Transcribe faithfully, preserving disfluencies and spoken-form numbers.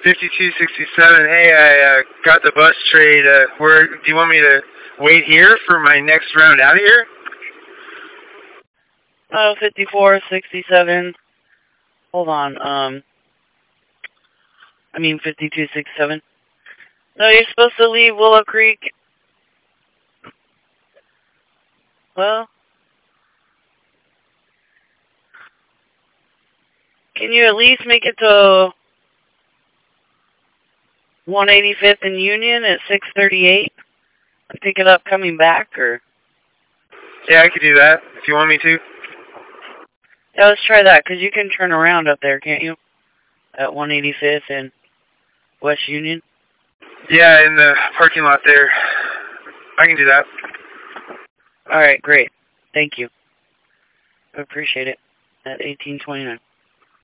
fifty-two sixty-seven. Hey, I uh, got the bus trade. Uh, where do you want me to wait here for my next round out of here? Oh, fifty-four sixty-seven. Hold on. Um, I mean fifty-two sixty-seven. No, you're supposed to leave Willow Creek. Well, can you at least make it to one eighty-fifth and Union at six thirty-eight? Pick it up coming back, or? Yeah, I could do that if you want me to. Yeah, let's try that, because you can turn around up there, can't you? At one eighty-fifth and West Union? Yeah, in the parking lot there. I can do that. All right, great. Thank you. I appreciate it. At eighteen twenty-nine.